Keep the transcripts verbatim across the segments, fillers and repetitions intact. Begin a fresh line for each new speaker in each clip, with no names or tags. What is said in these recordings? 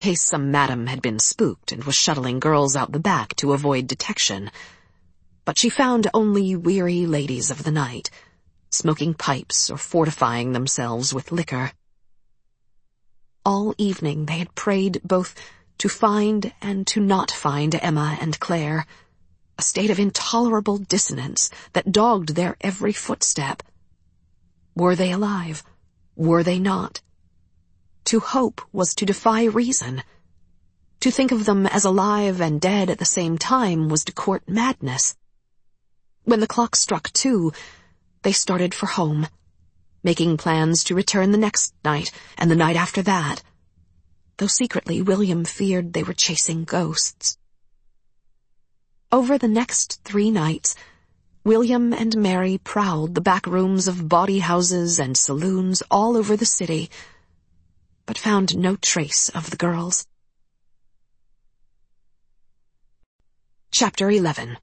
case some madam had been spooked and was shuttling girls out the back to avoid detection. But she found only weary ladies of the night, smoking pipes or fortifying themselves with liquor. All evening they had prayed both to find and to not find Emma and Claire, a state of intolerable dissonance that dogged their every footstep. Were they alive? Were they not? To hope was to defy reason. To think of them as alive and dead at the same time was to court madness. When the clock struck two, they started for home, making plans to return the next night and the night after that, though secretly William feared they were chasing ghosts. Over the next three nights, William and Mary prowled the back rooms of bawdy houses and saloons all over the city, but found no trace of the girls. Chapter eleven.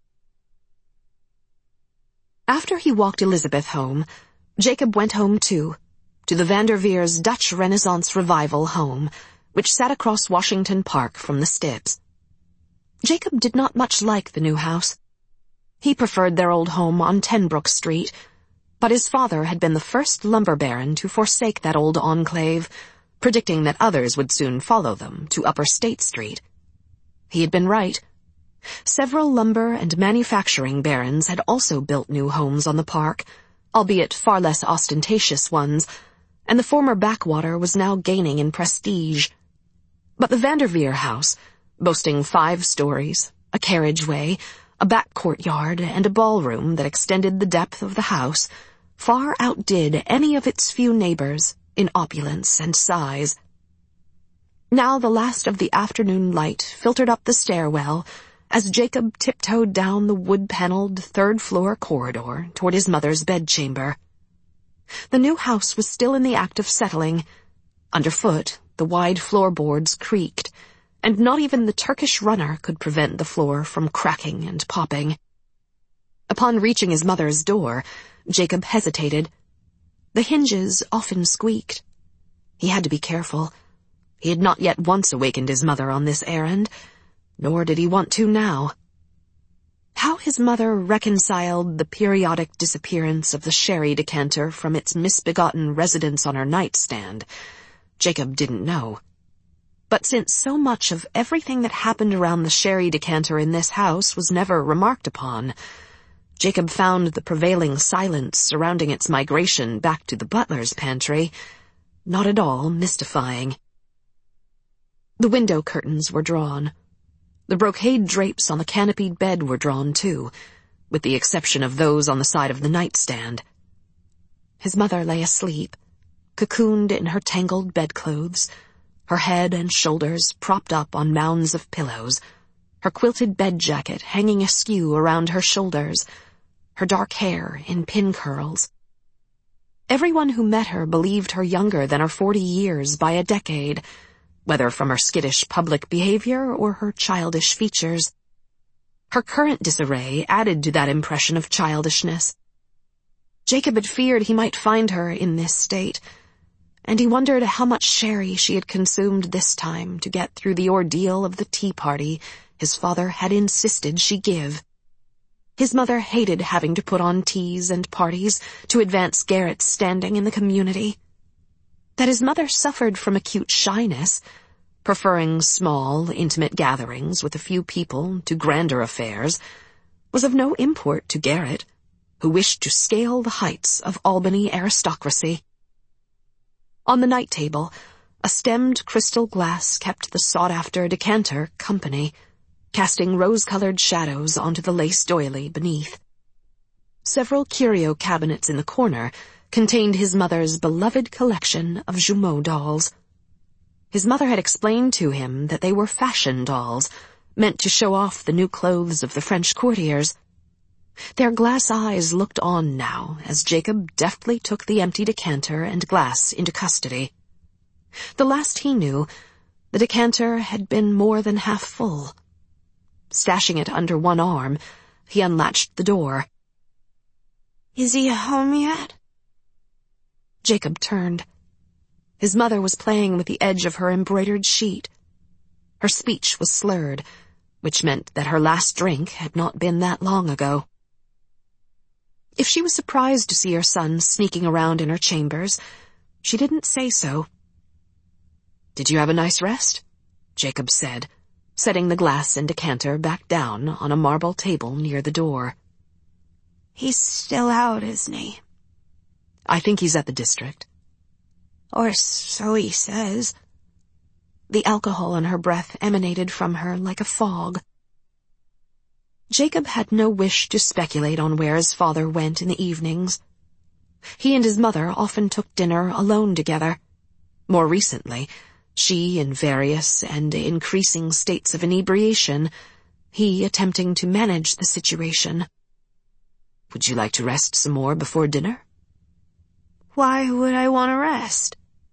After he walked Elizabeth home, Jacob went home too, to the Vanderveers' Dutch Renaissance Revival home, which sat across Washington Park from the Stibbs. Jacob did not much like the new house. He preferred their old home on Tenbrook Street, but his father had been the first lumber baron to forsake that old enclave, predicting that others would soon follow them to Upper State Street. He had been right. Several lumber and manufacturing barons had also built new homes on the park, albeit far less ostentatious ones, and the former backwater was now gaining in prestige. But the Vanderveer house, boasting five stories, a carriageway, a back courtyard, and a ballroom that extended the depth of the house, far outdid any of its few neighbors in opulence and size. Now the last of the afternoon light filtered up the stairwell as Jacob tiptoed down the wood-paneled third-floor corridor toward his mother's bedchamber. The new house was still in the act of settling. Underfoot, the wide floorboards creaked, and not even the Turkish runner could prevent the floor from cracking and popping. Upon reaching his mother's door, Jacob hesitated. The hinges often squeaked. He had to be careful. He had not yet once awakened his mother on this errand, nor did he want to now. How his mother reconciled the periodic disappearance of the sherry decanter from its misbegotten residence on her nightstand, Jacob didn't know. But since so much of everything that happened around the sherry decanter in this house was never remarked upon, Jacob found the prevailing silence surrounding its migration back to the butler's pantry not at all mystifying. The window curtains were drawn. The brocade drapes on the canopied bed were drawn too, with the exception of those on the side of the nightstand. His mother lay asleep, cocooned in her tangled bedclothes, her head and shoulders propped up on mounds of pillows, her quilted bed jacket hanging askew around her shoulders, her dark hair in pin curls. Everyone who met her believed her younger than her forty years by a decade, whether from her skittish public behavior or her childish features. Her current disarray added to that impression of childishness. Jacob had feared he might find her in this state, and he wondered how much sherry she had consumed this time to get through the ordeal of the tea party his father had insisted she give. His mother hated having to put on teas and parties to advance Garrett's standing in the community. That his mother suffered from acute shyness, preferring small, intimate gatherings with a few people to grander affairs, was of no import to Garrett, who wished to scale the heights of Albany aristocracy. On the night table, a stemmed crystal glass kept the sought-after decanter company, casting rose-colored shadows onto the lace doily beneath. Several curio cabinets in the corner contained his mother's beloved collection of Jumeau dolls. His mother had explained to him that they were fashion dolls, meant to show off the new clothes of the French courtiers. Their glass eyes looked on now as Jacob deftly took the empty decanter and glass into custody. The last he knew, the decanter had been more than half full. Stashing it under one arm, he unlatched the door. "Is he home yet?" Jacob turned. His mother was playing with the edge of her embroidered sheet, Her speech was slurred, which meant that her last drink had not been that long ago. If she was surprised to see her son sneaking around in her chambers, she didn't say so. "Did you have a nice rest?" Jacob said, setting the glass and decanter back down on a marble table near the door.
"He's still out, isn't he?"
"I think he's at the district."
"Or so he says."
The alcohol in her breath emanated from her like a fog. Jacob had no wish to speculate on where his father went in the evenings. He and his mother often took dinner alone together. More recently, she in various and increasing states of inebriation, he attempting to manage the situation. "Would you like to rest some more before dinner?"
"Why would I want to rest?"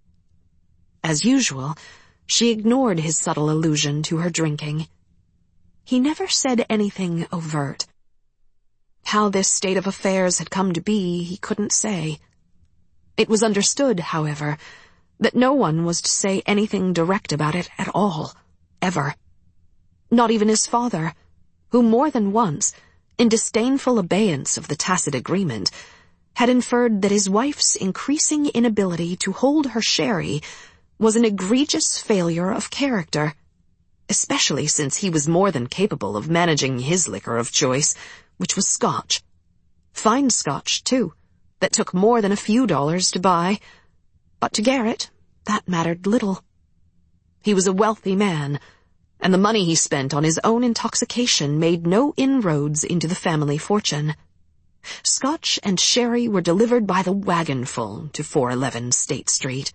As usual, she ignored his subtle allusion to her drinking. He never said anything overt. How this state of affairs had come to be, he couldn't say. It was understood, however, that no one was to say anything direct about it at all, ever. Not even his father, who more than once, in disdainful abeyance of the tacit agreement, had inferred that his wife's increasing inability to hold her sherry was an egregious failure of character, especially since he was more than capable of managing his liquor of choice, which was Scotch. Fine Scotch, too, that took more than a few dollars to buy. But to Garrett, that mattered little. He was a wealthy man, and the money he spent on his own intoxication made no inroads into the family fortune. Scotch and sherry were delivered by the wagonful to four eleven State Street.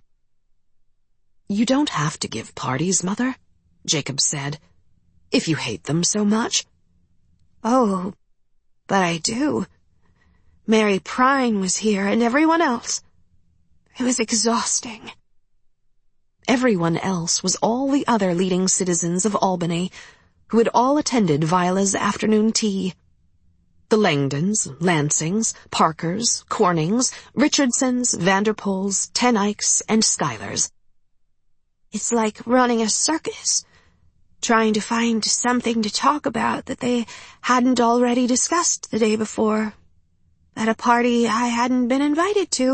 "You don't have to give parties, Mother," Jacob said, "if you hate them so much."
"Oh, but I do. Mary Prine was here and everyone else. It was exhausting."
Everyone else was all the other leading citizens of Albany, who had all attended Viola's afternoon tea. The Langdons, Lansings, Parkers, Cornings, Richardsons, Vanderpools, Ten Eycks, and Schuylers.
"It's like running a circus, trying to find something to talk about that they hadn't already discussed the day before, at a party I hadn't been invited to.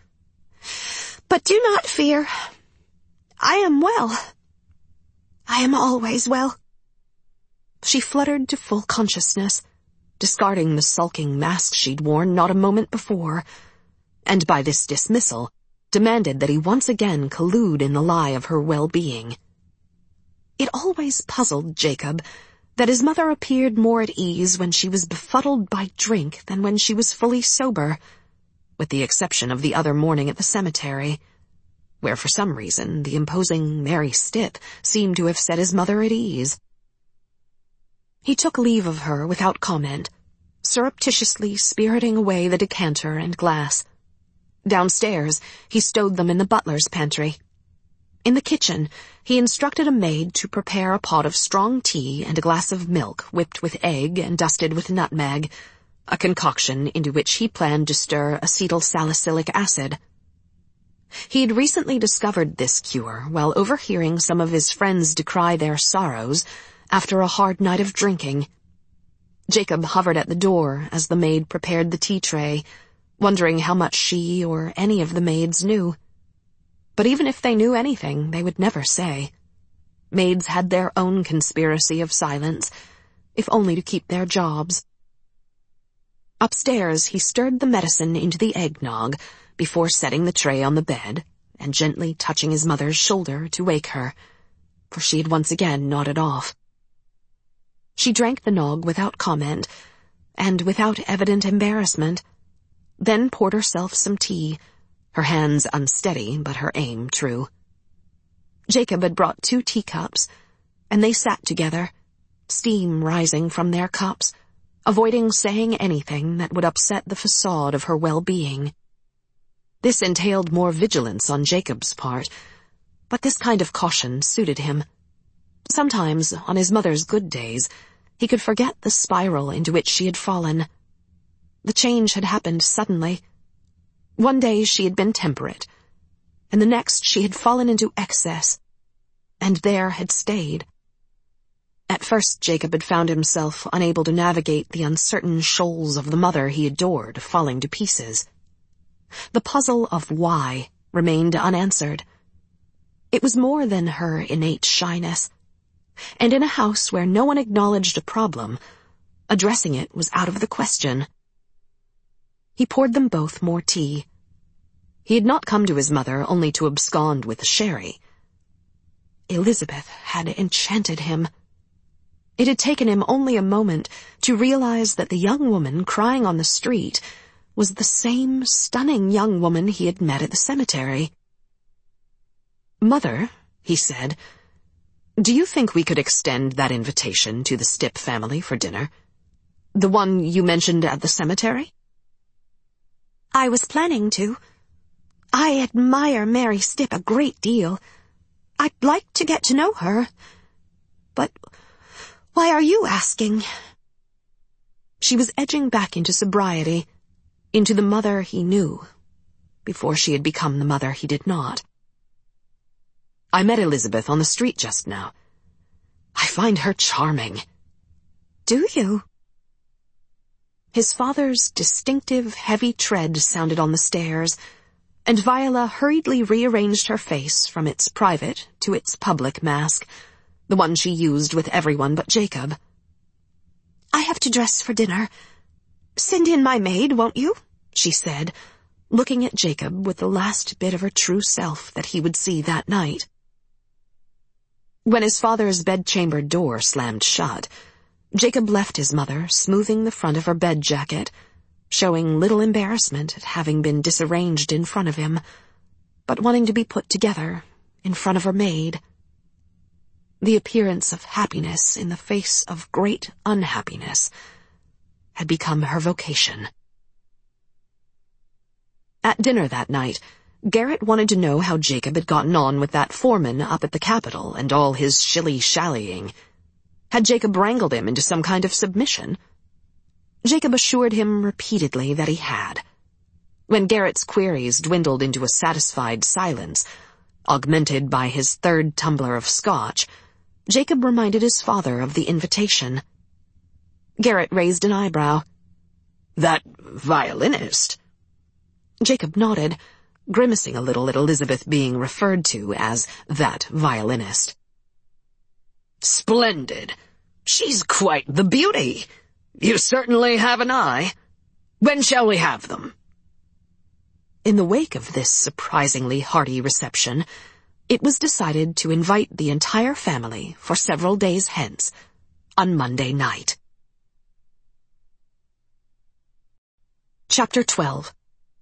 But do not fear. I am well. I am always well."
She fluttered to full consciousness, discarding the sulking mask she'd worn not a moment before, and by this dismissal, demanded that he once again collude in the lie of her well-being. It always puzzled Jacob that his mother appeared more at ease when she was befuddled by drink than when she was fully sober, with the exception of the other morning at the cemetery, where for some reason the imposing Mary Stipp seemed to have set his mother at ease. He took leave of her without comment, surreptitiously spiriting away the decanter and glass. Downstairs, he stowed them in the butler's pantry. In the kitchen, he instructed a maid to prepare a pot of strong tea and a glass of milk whipped with egg and dusted with nutmeg, a concoction into which he planned to stir acetyl salicylic acid. He had recently discovered this cure while overhearing some of his friends decry their sorrows after a hard night of drinking. Jacob hovered at the door as the maid prepared the tea tray, wondering how much she or any of the maids knew. But even if they knew anything, they would never say. Maids had their own conspiracy of silence, if only to keep their jobs. Upstairs, he stirred the medicine into the eggnog before setting the tray on the bed and gently touching his mother's shoulder to wake her, for she had once again nodded off. She drank the nog without comment, and without evident embarrassment, then poured herself some tea, her hands unsteady but her aim true. Jacob had brought two teacups, and they sat together, steam rising from their cups, avoiding saying anything that would upset the facade of her well-being. This entailed more vigilance on Jacob's part, but this kind of caution suited him. Sometimes, on his mother's good days, he could forget the spiral into which she had fallen. The change had happened suddenly. One day she had been temperate, and the next she had fallen into excess, and there had stayed. At first, Jacob had found himself unable to navigate the uncertain shoals of the mother he adored falling to pieces. The puzzle of why remained unanswered. It was more than her innate shyness, and in a house where no one acknowledged a problem, addressing it was out of the question. He poured them both more tea. He had not come to his mother only to abscond with sherry. Elizabeth had enchanted him. It had taken him only a moment to realize that the young woman crying on the street was the same stunning young woman he had met at the cemetery. "Mother," he said, "do you think we could extend that invitation to the Stipp family for dinner? The one you mentioned at the cemetery?"
"I was planning to. I admire Mary Stipp a great deal. I'd like to get to know her. But why are you asking?"
She was edging back into sobriety, into the mother he knew, before she had become the mother he did not. "I met Elizabeth on the street just now. I find her charming."
"Do you?"
His father's distinctive, heavy tread sounded on the stairs, and Viola hurriedly rearranged her face from its private to its public mask, the one she used with everyone but Jacob.
"I have to dress for dinner. Send in my maid, won't you?" she said, looking at Jacob with the last bit of her true self that he would see that night.
When his father's bedchamber door slammed shut, Jacob left his mother smoothing the front of her bed jacket, showing little embarrassment at having been disarranged in front of him, but wanting to be put together in front of her maid. The appearance of happiness in the face of great unhappiness had become her vocation. At dinner that night, Garrett wanted to know how Jacob had gotten on with that foreman up at the Capitol and all his shilly-shallying. Had Jacob wrangled him into some kind of submission? Jacob assured him repeatedly that he had. When Garrett's queries dwindled into a satisfied silence, augmented by his third tumbler of scotch, Jacob reminded his father of the invitation. Garrett raised an eyebrow. "That violinist?" Jacob nodded, grimacing a little at Elizabeth being referred to as that violinist. "Splendid. She's quite the beauty. You certainly have an eye. When shall we have them?" In the wake of this surprisingly hearty reception, it was decided to invite the entire family for several days hence, on Monday night. Chapter twelve.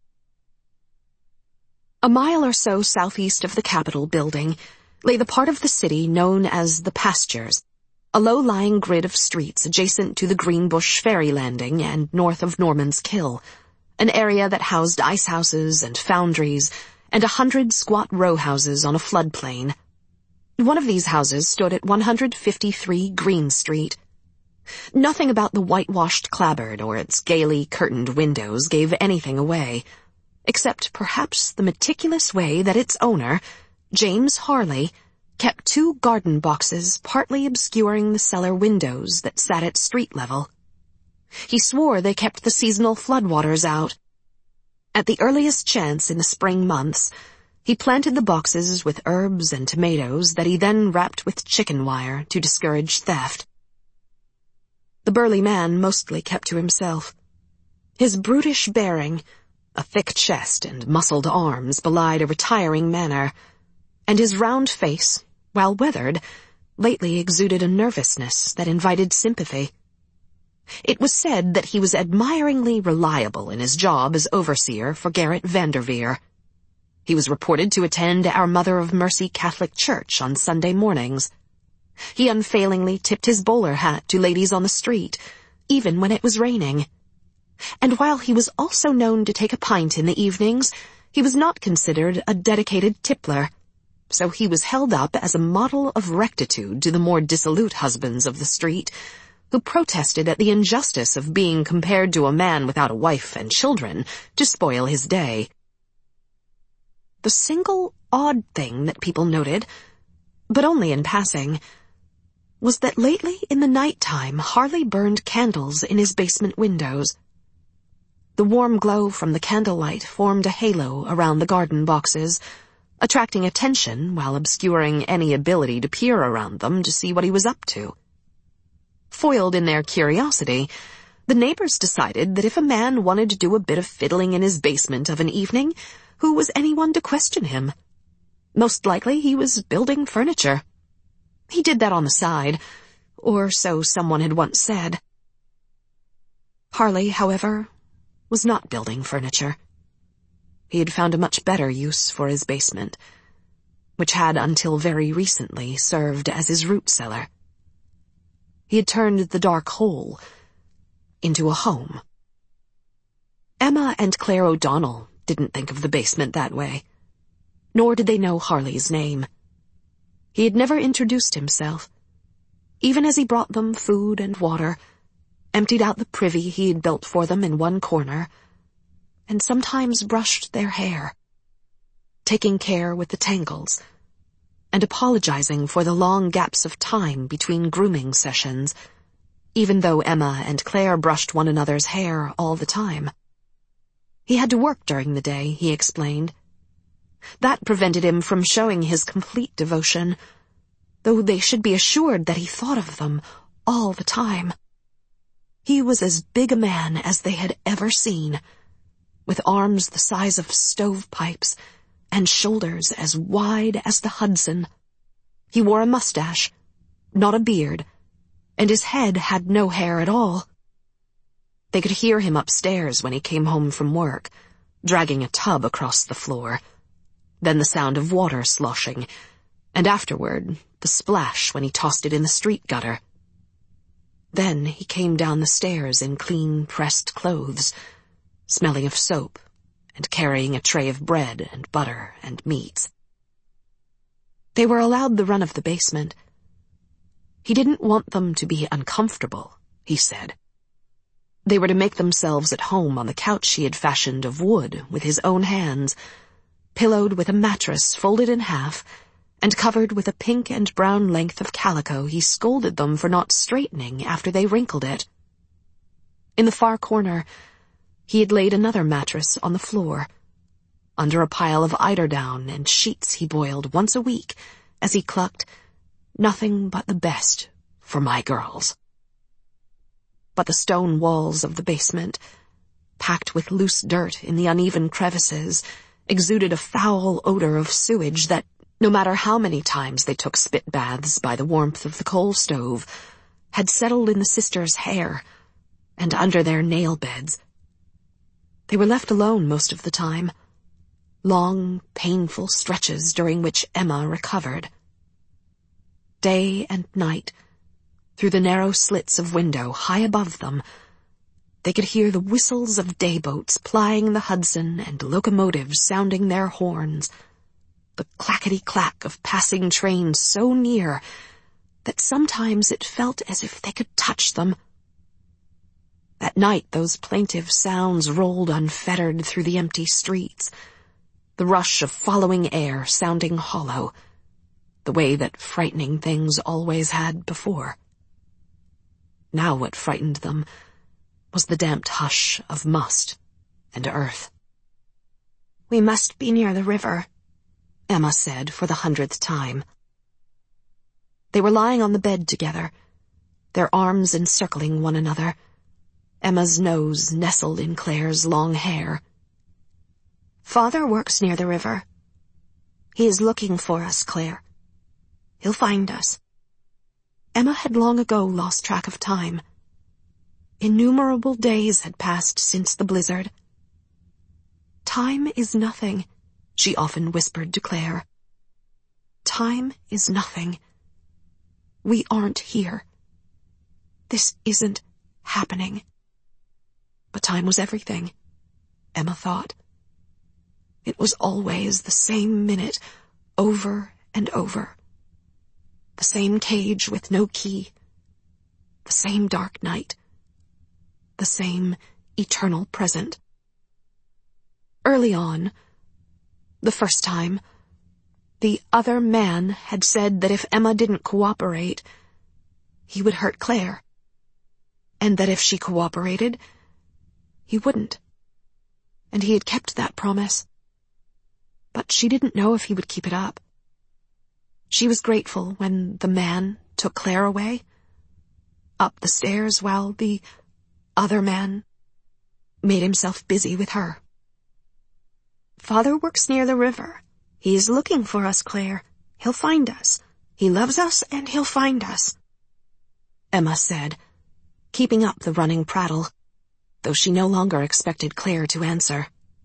A mile or so southeast of the Capitol building lay the part of the city known as the Pastures, a low-lying grid of streets adjacent to the Greenbush ferry landing and north of Norman's Kill, an area that housed ice houses and foundries and a hundred squat row houses on a floodplain. One of these houses stood at one fifty-three Green Street. Nothing about the whitewashed clapboard or its gaily curtained windows gave anything away, except perhaps the meticulous way that its owner, James Harley, kept two garden boxes partly obscuring the cellar windows that sat at street level. He swore they kept the seasonal floodwaters out. At the earliest chance in the spring months, he planted the boxes with herbs and tomatoes that he then wrapped with chicken wire to discourage theft. The burly man mostly kept to himself. His brutish bearing, a thick chest and muscled arms belied a retiring manner, and his round face, while weathered, lately exuded a nervousness that invited sympathy. It was said that he was admiringly reliable in his job as overseer for Garrett Vanderveer. He was reported to attend Our Mother of Mercy Catholic Church on Sunday mornings. He unfailingly tipped his bowler hat to ladies on the street, even when it was raining. And while he was also known to take a pint in the evenings, he was not considered a dedicated tippler, so he was held up as a model of rectitude to the more dissolute husbands of the street, who protested at the injustice of being compared to a man without a wife and children to spoil his day. The single odd thing that people noted, but only in passing, was that lately in the night-time Harley burned candles in his basement windows. The warm glow from the candlelight formed a halo around the garden boxes, attracting attention while obscuring any ability to peer around them to see what he was up to. Foiled in their curiosity, the neighbors decided that if a man wanted to do a bit of fiddling in his basement of an evening, who was anyone to question him? Most likely he was building furniture. He did that on the side, or so someone had once said. Harley, however, was not building furniture. He had found a much better use for his basement, which had until very recently served as his root cellar. He had turned the dark hole into a home. Emma and Claire O'Donnell didn't think of the basement that way, nor did they know Harley's name. He had never introduced himself, even as he brought them food and water, emptied out the privy he had built for them in one corner, and sometimes brushed their hair, taking care with the tangles, and apologizing for the long gaps of time between grooming sessions, even though Emma and Claire brushed one another's hair all the time. He had to work during the day, he explained. That prevented him from showing his complete devotion, though they should be assured that he thought of them all the time. He was as big a man as they had ever seen, with arms the size of stovepipes and shoulders as wide as the Hudson. He wore a mustache, not a beard, and his head had no hair at all. They could hear him upstairs when he came home from work, dragging a tub across the floor, then the sound of water sloshing, and afterward the splash when he tossed it in the street gutter. Then he came down the stairs in clean, pressed clothes, smelling of soap, and carrying a tray of bread and butter and meats. They were allowed the run of the basement. He didn't want them to be uncomfortable, he said. They were to make themselves at home on the couch he had fashioned of wood with his own hands, pillowed with a mattress folded in half, and covered with a pink and brown length of calico he scolded them for not straightening after they wrinkled it. In the far corner, he had laid another mattress on the floor, under a pile of eiderdown and sheets he boiled once a week, as he clucked, "Nothing but the best for my girls." But the stone walls of the basement, packed with loose dirt in the uneven crevices, exuded a foul odor of sewage that, no matter how many times they took spit baths by the warmth of the coal stove, had settled in the sisters' hair and under their nail beds. They were left alone most of the time, long, painful stretches during which Emma recovered. Day and night, through the narrow slits of window high above them, they could hear the whistles of dayboats plying the Hudson and locomotives sounding their horns, the clackety-clack of passing trains so near that sometimes it felt as if they could touch them. At night those plaintive sounds rolled unfettered through the empty streets, the rush of following air sounding hollow, the way that frightening things always had before. Now what frightened them was the damped hush of must and earth.
"We must be near the river,"
Emma said for the hundredth time. They were lying on the bed together, their arms encircling one another, Emma's nose nestled in Claire's long hair.
"Father works near the river. He is looking for us, Claire. He'll find us."
Emma had long ago lost track of time. Innumerable days had passed since the blizzard. "Time is nothing," she often whispered to Claire. "Time is nothing. We aren't here. This isn't happening." But time was everything, Emma thought. It was always the same minute, over and over. The same cage with no key. The same dark night. The same eternal present. Early on, the first time, the other man had said that if Emma didn't cooperate, he would hurt Claire, and that if she cooperated, he wouldn't. And he had kept that promise. But she didn't know if he would keep it up. She was grateful when the man took Claire away, up the stairs while the other man made himself busy with her.
Father works near the river. He is looking for us, Claire. He'll find us. He loves us and he'll find us,
Emma said, keeping up the running prattle, though she no longer expected Claire to answer.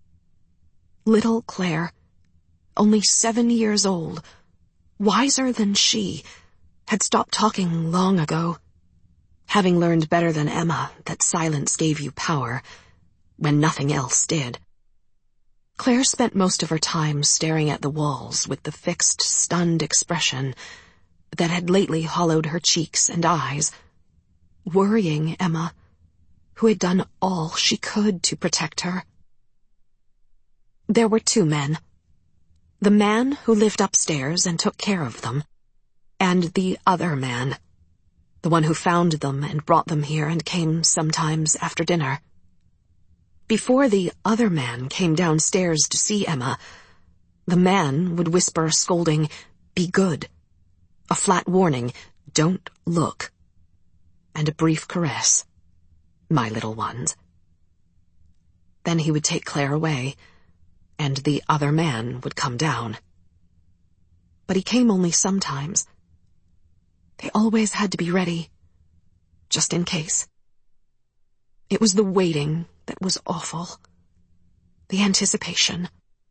Little Claire, only seven years old, wiser than she, had stopped talking long ago, having learned better than Emma that silence gave you power when nothing else did. Claire spent most of her time staring at the walls with the fixed, stunned expression that had lately hollowed her cheeks and eyes, worrying Emma, who had done all she could to protect her. There were two men. The man who lived upstairs and took care of them, and the other man, the one who found them and brought them here and came sometimes after dinner. Before the other man came downstairs to see Emma, the man would whisper a scolding, "Be good," a flat warning, "Don't look," and a brief caress, "My little ones." Then he would take Claire away, and the other man would come down. But he came only sometimes. They always had to be ready, just in case. It was the waiting that was awful. The anticipation.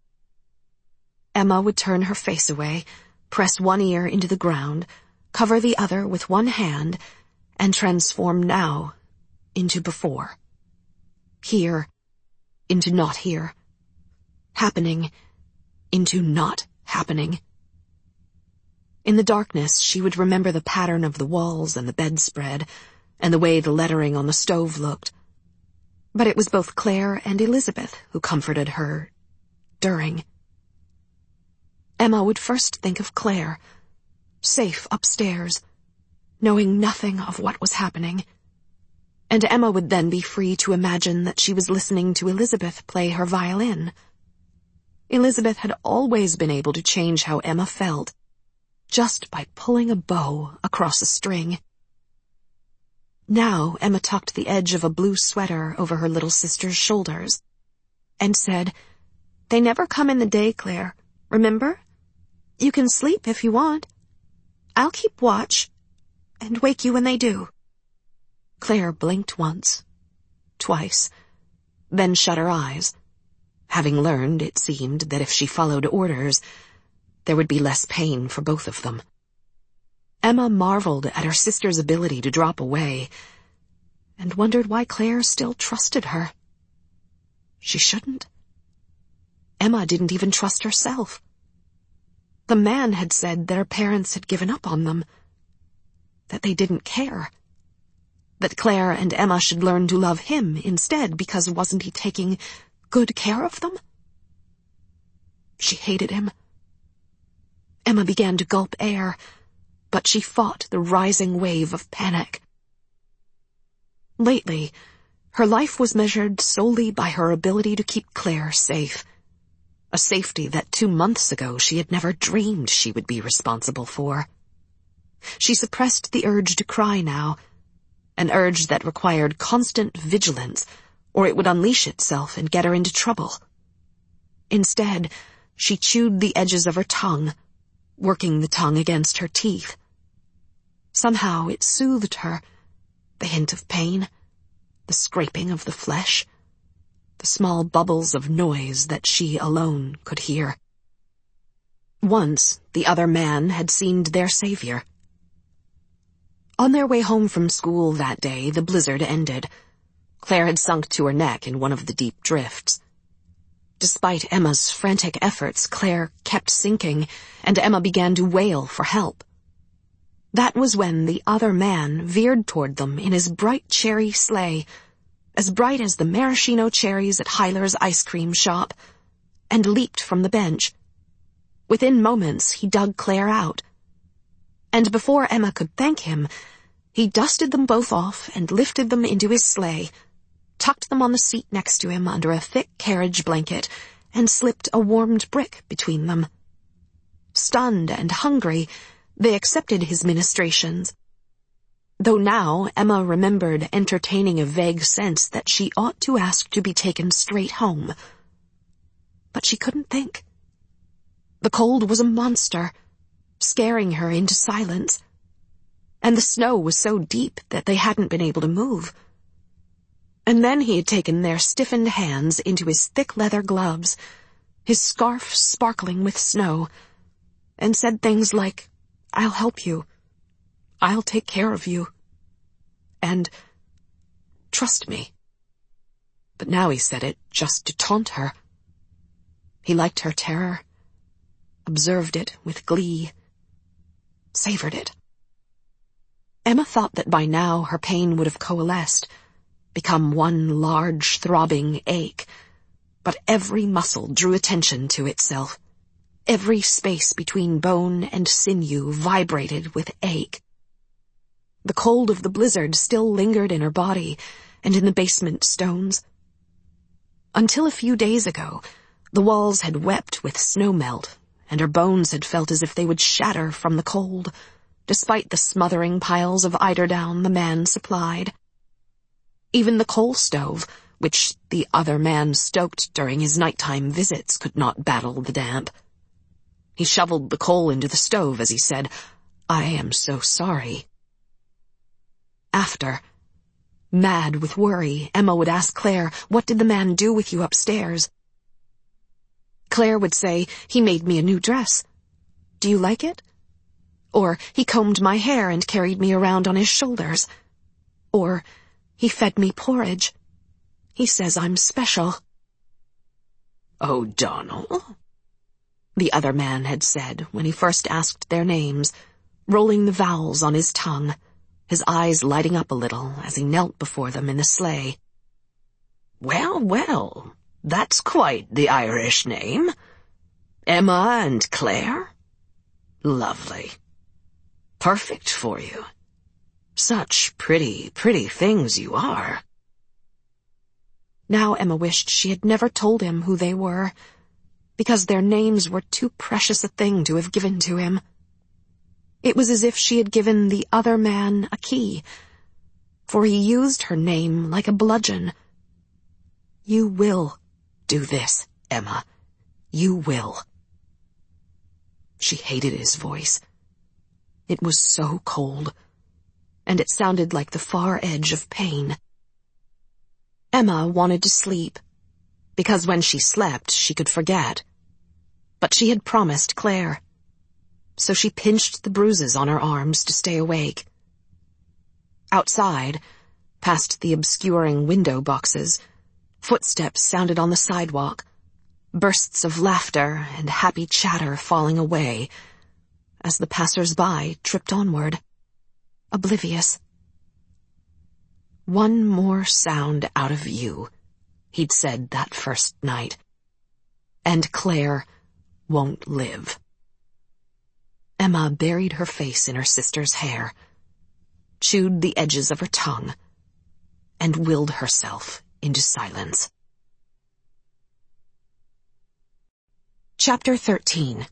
Emma would turn her face away, press one ear into the ground, cover the other with one hand, and transform now into before. Here into not here. Happening into not happening. In the darkness, she would remember the pattern of the walls and the bedspread, and the way the lettering on the stove looked. But it was both Claire and Elizabeth who comforted her during. Emma would first think of Claire, safe upstairs, knowing nothing of what was happening. And Emma would then be free to imagine that she was listening to Elizabeth play her violin. Elizabeth had always been able to change how Emma felt, just by pulling a bow across a string. Now Emma tucked the edge of a blue sweater over her little sister's shoulders, and said,
"They never come in the day, Claire. Remember? You can sleep if you want. I'll keep watch, and wake you when they do."
Claire blinked once, twice, then shut her eyes, having learned, it seemed, that if she followed orders, there would be less pain for both of them. Emma marveled at her sister's ability to drop away, and wondered why Claire still trusted her. She shouldn't. Emma didn't even trust herself. The man had said that her parents had given up on them, that they didn't care, that Claire and Emma should learn to love him instead because wasn't he taking good care of them? She hated him. Emma began to gulp air, but she fought the rising wave of panic. Lately, her life was measured solely by her ability to keep Claire safe, a safety that two months ago she had never dreamed she would be responsible for. She suppressed the urge to cry now, an urge that required constant vigilance, or it would unleash itself and get her into trouble. Instead, she chewed the edges of her tongue, working the tongue against her teeth. Somehow it soothed her, the hint of pain, the scraping of the flesh, the small bubbles of noise that she alone could hear. Once, the other man had seemed their savior. On their way home from school that day, the blizzard ended. Claire had sunk to her neck in one of the deep drifts. Despite Emma's frantic efforts, Claire kept sinking, and Emma began to wail for help. That was when the other man veered toward them in his bright cherry sleigh, as bright as the maraschino cherries at Hyler's ice cream shop, and leaped from the bench. Within moments, he dug Claire out. And before Emma could thank him, He dusted them both off and lifted them into his sleigh, tucked them on the seat next to him under a thick carriage blanket, and slipped a warmed brick between them. Stunned and hungry, they accepted his ministrations, though now Emma remembered entertaining a vague sense that she ought to ask to be taken straight home. But she couldn't think. The cold was a monster, scaring her into silence, and the snow was so deep that they hadn't been able to move. And then he had taken their stiffened hands into his thick leather gloves, his scarf sparkling with snow, and said things like, "I'll help you. I'll take care of you. And trust me." But now he said it just to taunt her. He liked her terror, observed it with glee, savored it. Emma thought that by now her pain would have coalesced, become one large throbbing ache, but every muscle drew attention to itself. Every space between bone and sinew vibrated with ache. The cold of the blizzard still lingered in her body and in the basement stones. Until a few days ago, the walls had wept with snowmelt, and her bones had felt as if they would shatter from the cold, despite the smothering piles of eiderdown the man supplied. Even the coal stove, which the other man stoked during his nighttime visits, could not battle the damp. He shoveled the coal into the stove as he said, "I am so sorry." After, mad with worry, Emma would ask Claire, "What did the man do with you upstairs?" Claire would say, "He made me a new dress. Do you like it?" Or, "He combed my hair and carried me around on his shoulders." Or, "He fed me porridge. He says I'm special."
"O'Donnell?"
the other man had said when he first asked their names, rolling the vowels on his tongue, his eyes lighting up a little as he knelt before them in the sleigh.
"Well, well, that's quite the Irish name. Emma and Claire? Lovely. Perfect for you. Such pretty, pretty things you are."
Now Emma wished she had never told him who they were, because their names were too precious a thing to have given to him. It was as if she had given the other man a key, for he used her name like a bludgeon. "You will do this, Emma. You will." She hated his voice. It was so cold, and it sounded like the far edge of pain. Emma wanted to sleep, because when she slept she could forget. But she had promised Claire, so she pinched the bruises on her arms to stay awake. Outside, past the obscuring window boxes, footsteps sounded on the sidewalk, bursts of laughter and happy chatter falling away as the passers-by tripped onward, oblivious. "One more sound out of you," he'd said that first night, "and Claire won't live." Emma buried her face in her sister's hair, chewed the edges of her tongue, and willed herself into silence. Chapter thirteen.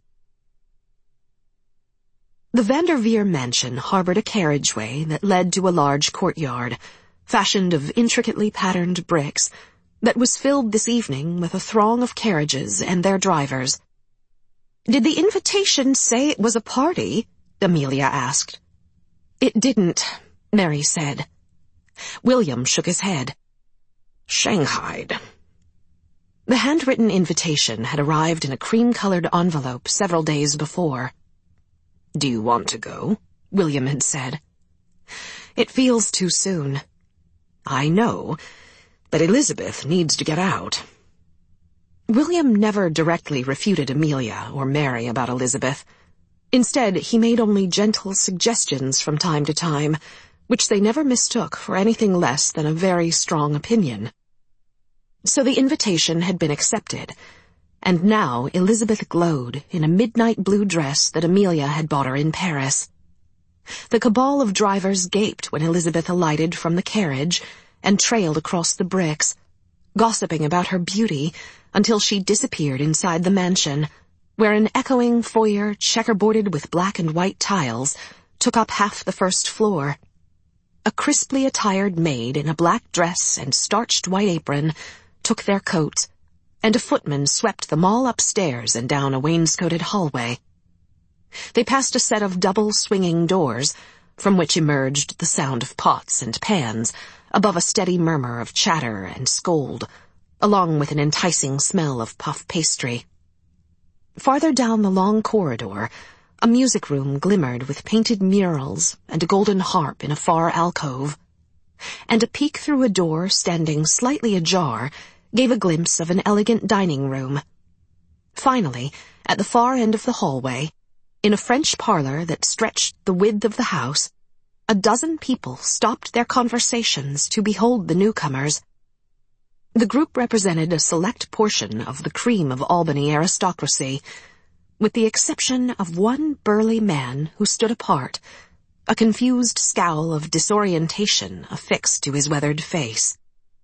The Vanderveer mansion harbored a carriageway that led to a large courtyard, fashioned of intricately patterned bricks, that was filled this evening with a throng of carriages and their drivers. "Did the invitation say it was a party?" Amelia asked. "It didn't," Mary said. William shook his head.
"Shanghaied."
The handwritten invitation had arrived in a cream-colored envelope several days before.
"Do you want to go?"
William had said. "It feels too soon."
"I know, but Elizabeth needs to get out."
William never directly refuted Amelia or Mary about Elizabeth. Instead, he made only gentle suggestions from time to time, which they never mistook for anything less than a very strong opinion. So the invitation had been accepted, and now Elizabeth glowed in a midnight blue dress that Amelia had bought her in Paris. The cabal of drivers gaped when Elizabeth alighted from the carriage and trailed across the bricks, gossiping about her beauty until she disappeared inside the mansion, where an echoing foyer checkerboarded with black and white tiles took up half the first floor. A crisply attired maid in a black dress and starched white apron took their coats, and a footman swept them all upstairs and down a wainscoted hallway. They passed a set of double swinging doors, from which emerged the sound of pots and pans, above a steady murmur of chatter and scold, along with an enticing smell of puff pastry. Farther down the long corridor, a music room glimmered with painted murals and a golden harp in a far alcove, and a peek through a door standing slightly ajar gave a glimpse of an elegant dining room. Finally, at the far end of the hallway, in a French parlor that stretched the width of the house, a dozen people stopped their conversations to behold the newcomers. The group represented a select portion of the cream of Albany aristocracy, with the exception of one burly man who stood apart, a confused scowl of disorientation affixed to his weathered face.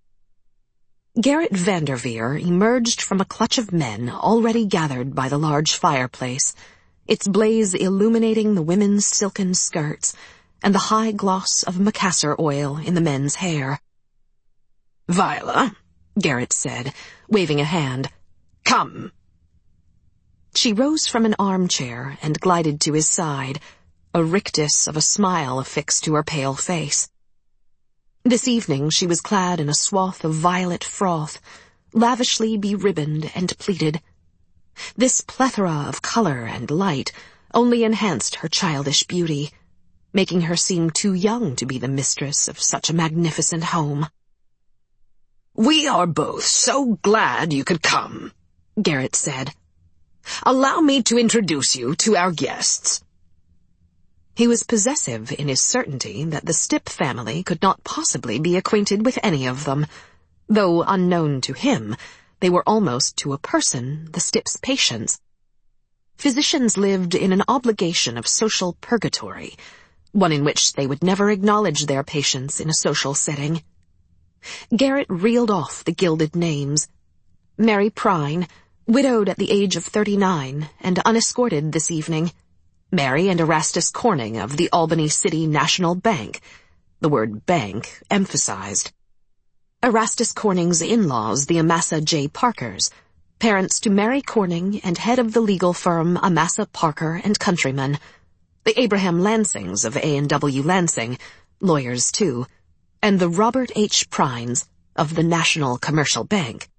Gerrit Vanderveer emerged from a clutch of men already gathered by the large fireplace, its blaze illuminating the women's silken skirts and the high gloss of macassar oil in the men's hair.
"Viola,"
Gerrit said, waving a hand.
"Come."
She rose from an armchair and glided to his side, a rictus of a smile affixed to her pale face. This evening she was clad in a swath of violet froth, lavishly beribboned and pleated. This plethora of color and light only enhanced her childish beauty, making her seem too young to be the mistress of such a magnificent home.
"We are both so glad you could come,"
Gerrit said.
"Allow me to introduce you to our guests."
He was possessive in his certainty that the Stipp family could not possibly be acquainted with any of them, though unknown to him, they were almost to a person the Stipp's patients. Physicians lived in an obligation of social purgatory, one in which they would never acknowledge their patients in a social setting. Gerrit reeled off the gilded names. Mary Prine, widowed at the age of thirty-nine and unescorted this evening. Mary and Erastus Corning of the Albany City National Bank, the word bank emphasized. Erastus Corning's in-laws, the Amasa J. Parkers, parents to Mary Corning and head of the legal firm Amasa Parker and Countryman. The Abraham Lansings of A and W Lansing, lawyers too, and the Robert H. Prines of the National Commercial Bank.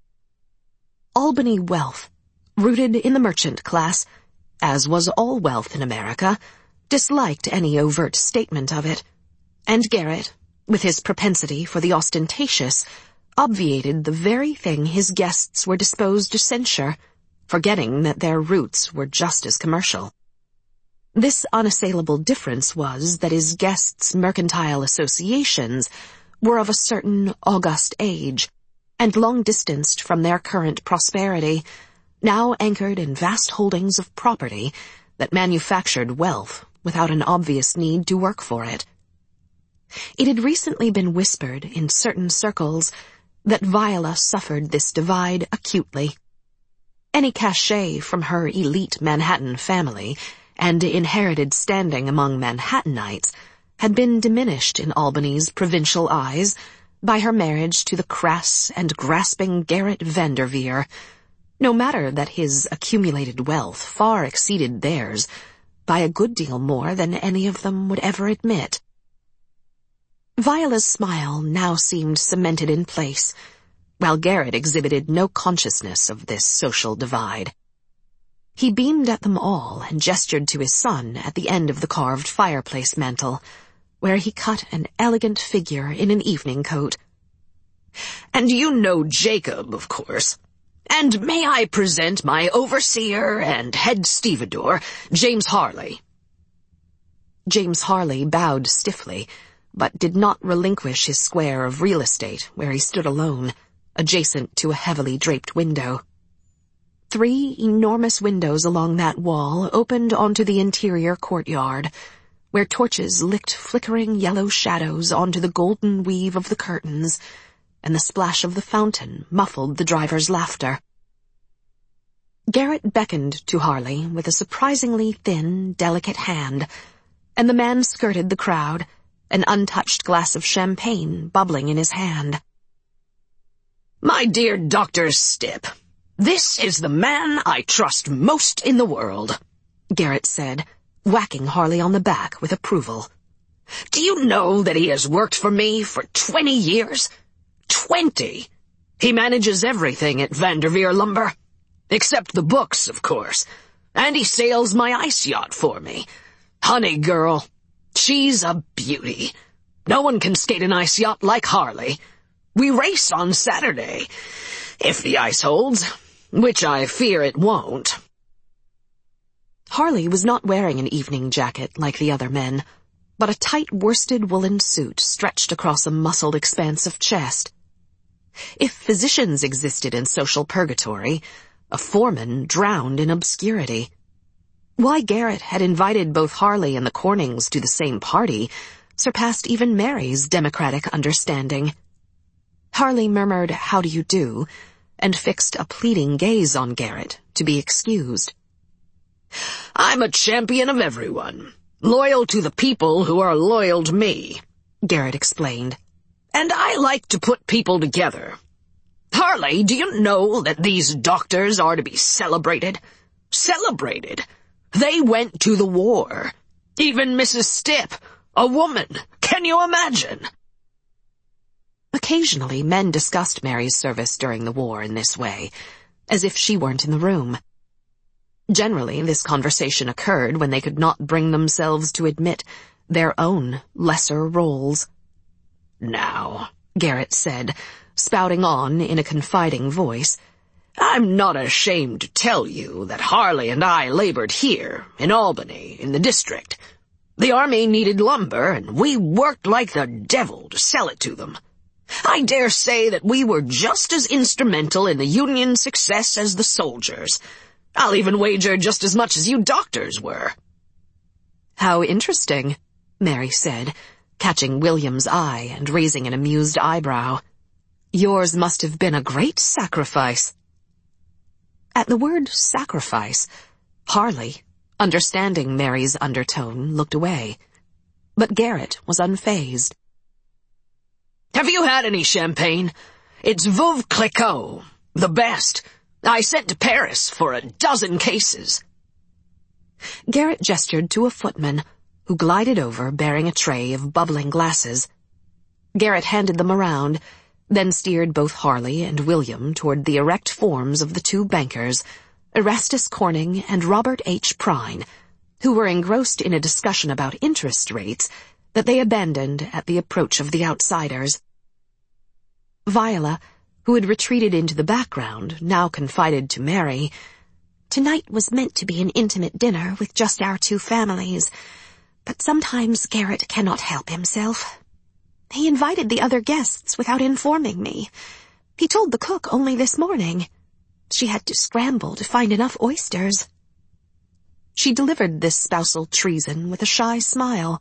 Albany wealth, rooted in the merchant class, as was all wealth in America, disliked any overt statement of it, and Gerrit, with his propensity for the ostentatious, obviated the very thing his guests were disposed to censure, forgetting that their roots were just as commercial. This unassailable difference was that his guests' mercantile associations were of a certain august age, and long-distanced from their current prosperity, now anchored in vast holdings of property that manufactured wealth without an obvious need to work for it. It had recently been whispered in certain circles that Viola suffered this divide acutely. Any cachet from her elite Manhattan family and inherited standing among Manhattanites had been diminished in Albany's provincial eyes by her marriage to the crass and grasping Gerrit Vanderveer, no matter that his accumulated wealth far exceeded theirs by a good deal more than any of them would ever admit. Viola's smile now seemed cemented in place, while Gerrit exhibited no consciousness of this social divide. He beamed at them all and gestured to his son at the end of the carved fireplace mantel, where he cut an elegant figure in an evening coat.
"And you know Jacob, of course. And may I present my overseer and head stevedore, James Harley."
James Harley bowed stiffly, but did not relinquish his square of real estate where he stood alone, adjacent to a heavily draped window. Three enormous windows along that wall opened onto the interior courtyard, where torches licked flickering yellow shadows onto the golden weave of the curtains, and the splash of the fountain muffled the driver's laughter. Garrett beckoned to Harley with a surprisingly thin, delicate hand, and the man skirted the crowd, an untouched glass of champagne bubbling in his hand.
"My dear Doctor Stipp, this is the man I trust most in the world,"
Garrett said, whacking Harley on the back with approval.
"Do you know that he has worked for me for twenty years? Twenty! He manages everything at Vanderveer Lumber. Except the books, of course. And he sails my ice yacht for me. Honey girl, she's a beauty. No one can skate an ice yacht like Harley. We race on Saturday, if the ice holds, which I fear it won't."
Harley was not wearing an evening jacket like the other men, but a tight worsted woolen suit stretched across a muscled expanse of chest. If physicians existed in social purgatory, a foreman drowned in obscurity. Why Garrett had invited both Harley and the Cornings to the same party surpassed even Mary's democratic understanding. Harley murmured, "How do you do?" and fixed a pleading gaze on Garrett to be excused.
"I'm a champion of everyone, loyal to the people who are loyal to me," Garrett explained. "And I like to put people together. Harley, do you know that these doctors are to be celebrated? Celebrated. They went to the war. Even Missus Stipp, a woman. Can you imagine?"
Occasionally, men discussed Mary's service during the war in this way, as if she weren't in the room. Generally, this conversation occurred when they could not bring themselves to admit their own lesser roles.
"Now,"
Garrett said, spouting on in a confiding voice,
"I'm not ashamed to tell you that Harley and I labored here, in Albany, in the district. The army needed lumber, and we worked like the devil to sell it to them. I dare say that we were just as instrumental in the Union's success as the soldiers. I'll even wager just as much as you doctors were."
"How interesting," Mary said, catching William's eye and raising an amused eyebrow. "Yours must have been a great sacrifice." At the word sacrifice, Harley, understanding Mary's undertone, looked away. But Garrett was unfazed.
"Have you had any champagne? It's Veuve Clicquot, the best. I sent to Paris for a dozen cases."
Garrett gestured to a footman, who glided over bearing a tray of bubbling glasses. Garrett handed them around, then steered both Harley and William toward the erect forms of the two bankers, Erastus Corning and Robert H. Prine, who were engrossed in a discussion about interest rates that they abandoned at the approach of the outsiders. Viola, who had retreated into the background, now confided to Mary,
"Tonight was meant to be an intimate dinner with just our two families, but sometimes Garrett cannot help himself. He invited the other guests without informing me. He told the cook only this morning. She had to scramble to find enough oysters."
She delivered this spousal treason with a shy smile.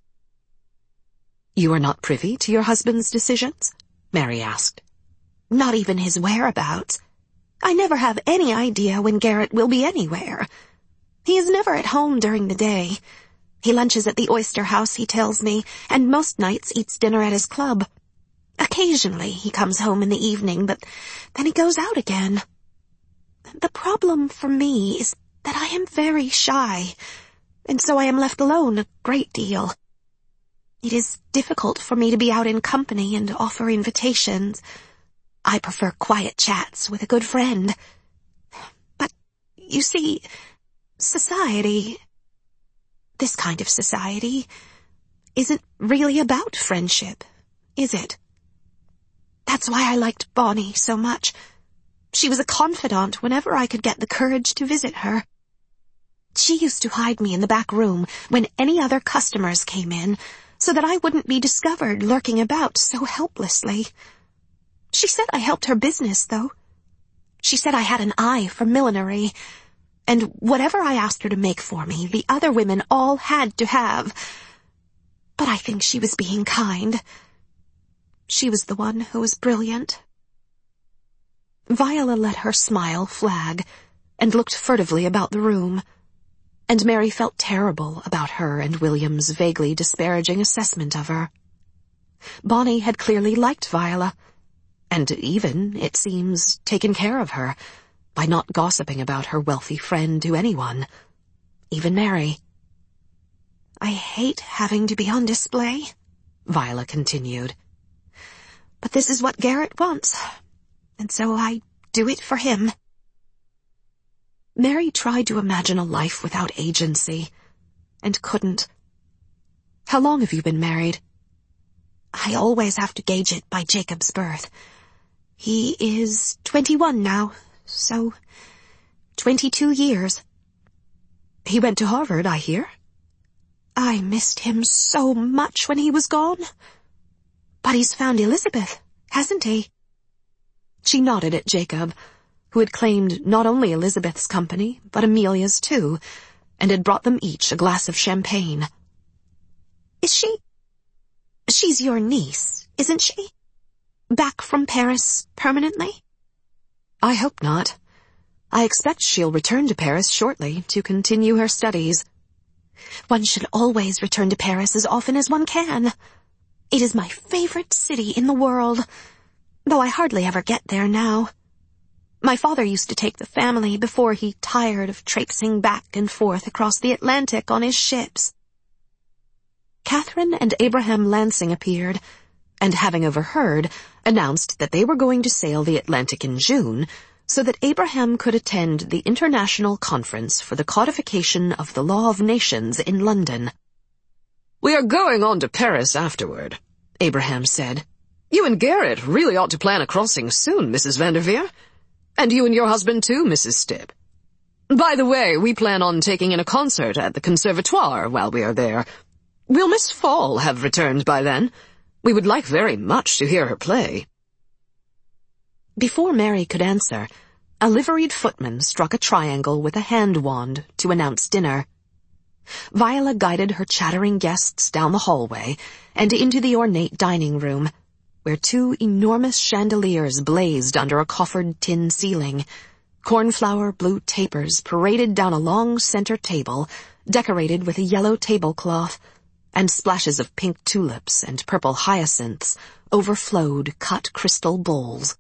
"You are not privy to your husband's decisions?" Mary asked.
"Not even his whereabouts. I never have any idea when Garrett will be anywhere. He is never at home during the day. He lunches at the Oyster House, he tells me, and most nights eats dinner at his club. Occasionally he comes home in the evening, but then he goes out again. The problem for me is that I am very shy, and so I am left alone a great deal. It is difficult for me to be out in company and offer invitations. I prefer quiet chats with a good friend. But, you see, society, this kind of society, isn't really about friendship, is it? That's why I liked Bonnie so much. She was a confidant whenever I could get the courage to visit her. She used to hide me in the back room when any other customers came in, so that I wouldn't be discovered lurking about so helplessly. She said I helped her business, though. She said I had an eye for millinery, and whatever I asked her to make for me, the other women all had to have. but I think she was being kind. She was the one who was brilliant.
Viola let her smile flag and looked furtively about the room, and Mary felt terrible about her and William's vaguely disparaging assessment of her. Bonnie had clearly liked Viola, and even, it seems, taken care of her by not gossiping about her wealthy friend to anyone, even Mary.
I hate having to be on display,
Viola continued.
But this is what Garrett wants, and so I do it for him.
Mary tried to imagine a life without agency, and couldn't. How long have you been married?
I always have to gauge it by Jacob's birth. He is twenty-one now, so twenty-two years.
He went to Harvard, I hear.
I missed him so much when he was gone. But he's found Elizabeth, hasn't he?
She nodded at Jacob, who had claimed not only Elizabeth's company, but Amelia's too, and had brought them each a glass of champagne.
Is she... She's your niece, isn't she? Back from Paris permanently?
I hope not. I expect she'll return to Paris shortly to continue her studies.
One should always return to Paris as often as one can. It is my favorite city in the world, though I hardly ever get there now. My father used to take the family before he tired of traipsing back and forth across the Atlantic on his ships.
Catherine and Abraham Lansing appeared, and having overheard, announced that they were going to sail the Atlantic in June, so that Abraham could attend the International Conference for the Codification of the Law of Nations in London.
"We are going on to Paris afterward," Abraham said. "You and Garrett really ought to plan a crossing soon, Missus Vanderveer. And you and your husband too, Missus Stipp. By the way, we plan on taking in a concert at the Conservatoire while we are there. Will Miss Fall have returned by then? We would like very much to hear her play."
Before Mary could answer, a liveried footman struck a triangle with a hand wand to announce dinner. Viola guided her chattering guests down the hallway and into the ornate dining room, where two enormous chandeliers blazed under a coffered tin ceiling. Cornflower blue tapers paraded down a long center table, decorated with a yellow tablecloth, and splashes of pink tulips and purple hyacinths overflowed cut crystal bowls.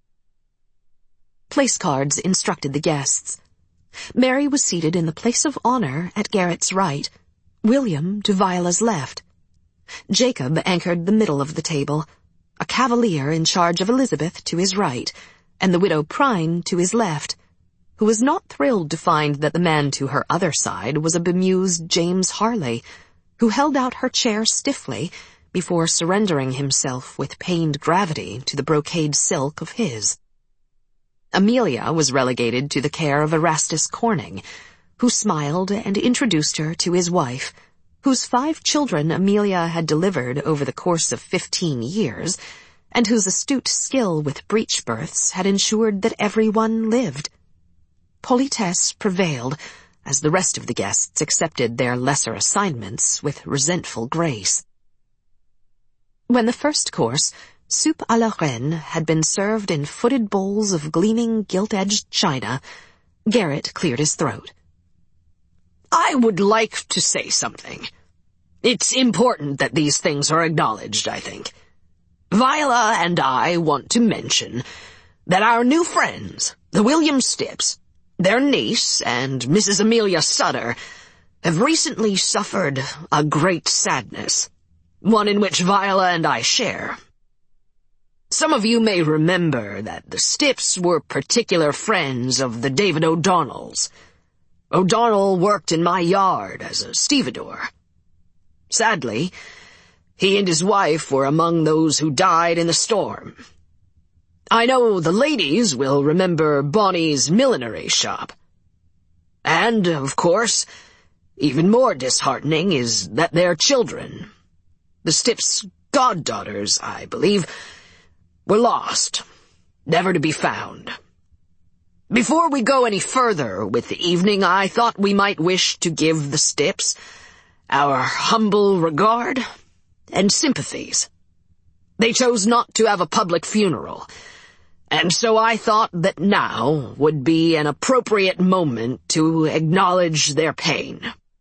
Place cards instructed the guests. Mary was seated in the place of honor at Garrett's right, William to Viola's left. Jacob anchored the middle of the table, a cavalier in charge of Elizabeth to his right, and the widow Prine to his left, who was not thrilled to find that the man to her other side was a bemused James Harley, who held out her chair stiffly before surrendering himself with pained gravity to the brocade silk of his. Amelia was relegated to the care of Erastus Corning, who smiled and introduced her to his wife, whose five children Amelia had delivered over the course of fifteen years, and whose astute skill with breech births had ensured that everyone lived. Politesse prevailed, as the rest of the guests accepted their lesser assignments with resentful grace. When the first course, soup à la reine, had been served in footed bowls of gleaming gilt-edged china, Garrett cleared his throat.
"I would like to say something. It's important that these things are acknowledged, I think. Viola and I want to mention that our new friends, the William Stipps, their niece, and Missus Amelia Sutter, have recently suffered a great sadness, one in which Viola and I share. Some of you may remember that the Stipps were particular friends of the David O'Donnells. O'Donnell worked in my yard as a stevedore. Sadly, he and his wife were among those who died in the storm. I know the ladies will remember Bonnie's millinery shop. And, of course, even more disheartening is that their children, the Stipps' goddaughters, I believe, were lost, never to be found. Before we go any further with the evening, I thought we might wish to give the Stipps our humble regard and sympathies. They chose not to have a public funeral, and so I thought that now would be an appropriate moment to acknowledge their pain."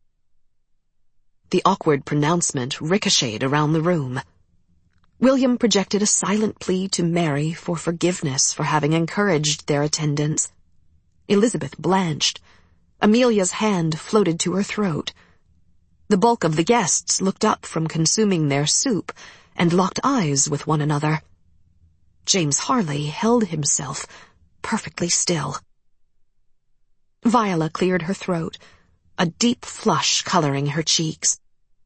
The awkward pronouncement ricocheted around the room. William projected a silent plea to Mary for forgiveness for having encouraged their attendance. Elizabeth blanched. Amelia's hand floated to her throat. The bulk of the guests looked up from consuming their soup and locked eyes with one another. James Harley held himself perfectly still. Viola cleared her throat, a deep flush coloring her cheeks.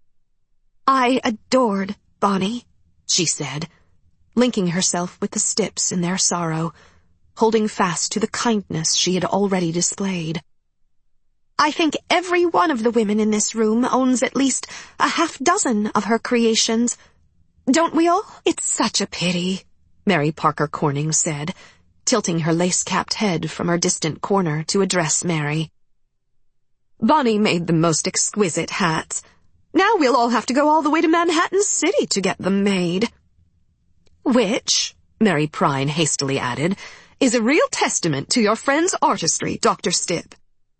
"I adored Bonnie," she said,
linking herself with the Stipps in their sorrow, holding fast to the kindness she had already displayed.
"I think every one of the women in this room owns at least a half dozen of her creations. Don't we all?"
"It's such a pity," Mary Parker Corning said, tilting her lace-capped head from her distant corner to address Mary. "Bonnie made the most exquisite hats. Now we'll all have to go all the way to Manhattan City to get them made." "Which," Mary Prine hastily added, "is a real testament to your friend's artistry, Doctor Stipp."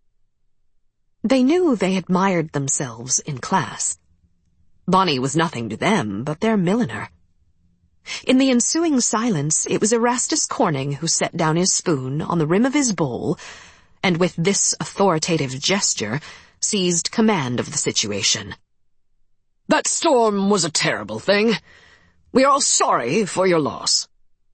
They knew they admired themselves in class. Bonnie was nothing to them but their milliner. In the ensuing silence, it was Erastus Corning who set down his spoon on the rim of his bowl, and with this authoritative gesture, seized command of the situation.
"That storm was a terrible thing. We are all sorry for your loss."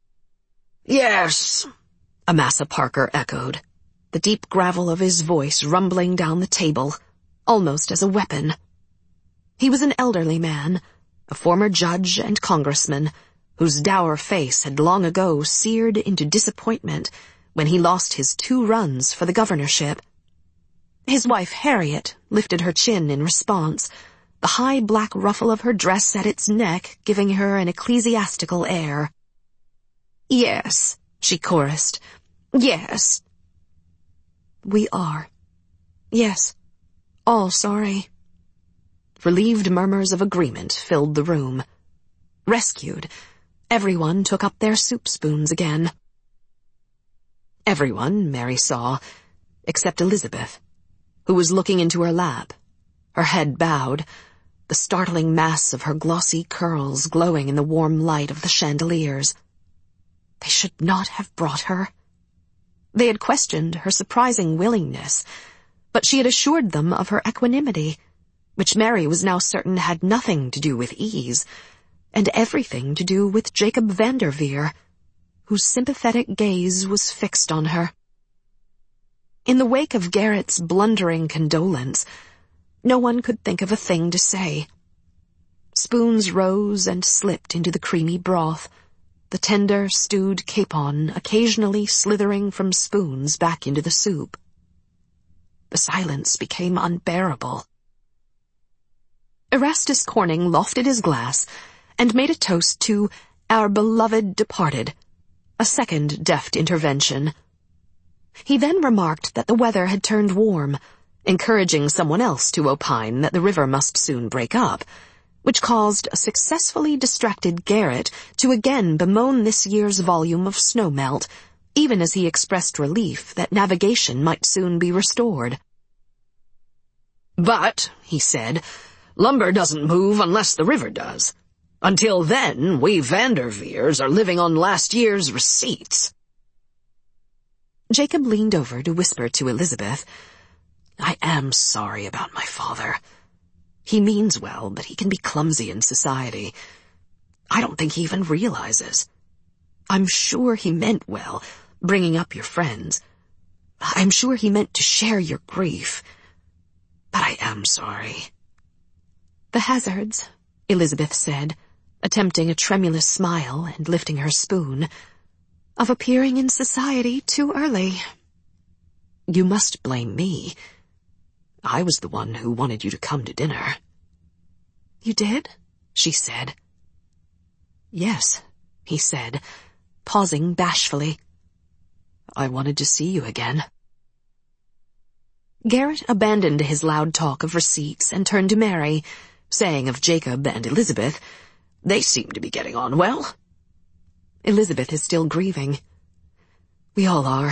"Yes,"
Amasa Parker echoed, the deep gravel of his voice rumbling down the table, almost as a weapon. He was an elderly man, a former judge and congressman, whose dour face had long ago seared into disappointment when he lost his two runs for the governorship. His wife Harriet lifted her chin in response, the high black ruffle of her dress at its neck giving her an ecclesiastical air.
"Yes,"
she chorused.
"Yes."
"We are. Yes, all sorry." Relieved murmurs of agreement filled the room. Rescued, everyone took up their soup spoons again. Everyone, Mary saw, except Elizabeth, who was looking into her lap, her head bowed, the startling mass of her glossy curls glowing in the warm light of the chandeliers. They should not have brought her. They had questioned her surprising willingness, but she had assured them of her equanimity, which Mary was now certain had nothing to do with ease, and everything to do with Jacob Vanderveer, whose sympathetic gaze was fixed on her. In the wake of Garrett's blundering condolence, no one could think of a thing to say. Spoons rose and slipped into the creamy broth, the tender, stewed capon occasionally slithering from spoons back into the soup. The silence became unbearable. Erastus Corning lofted his glass and made a toast to our beloved departed, a second deft intervention. He then remarked that the weather had turned warm, encouraging someone else to opine that the river must soon break up, which caused a successfully distracted Garrett to again bemoan this year's volume of snowmelt, even as he expressed relief that navigation might soon be restored.
"But," he said, "lumber doesn't move unless the river does. Until then, we Vanderveers are living on last year's receipts."
Jacob leaned over to whisper to Elizabeth, "I am sorry about my father. He means well, but he can be clumsy in society. I don't think he even realizes. I'm sure he meant well, bringing up your friends. I'm sure he meant to share your grief. But I am sorry." "The hazards," Elizabeth said, attempting a tremulous smile and lifting her spoon, "of appearing in society too early." "You must blame me. I was the one who wanted you to come to dinner." "You did?" she said. "Yes," he said, pausing bashfully. "I wanted to see you again." Garrett abandoned his loud talk of receipts and turned to Mary, saying of Jacob and Elizabeth, "They seem to be getting on well." Elizabeth is still grieving. We all are.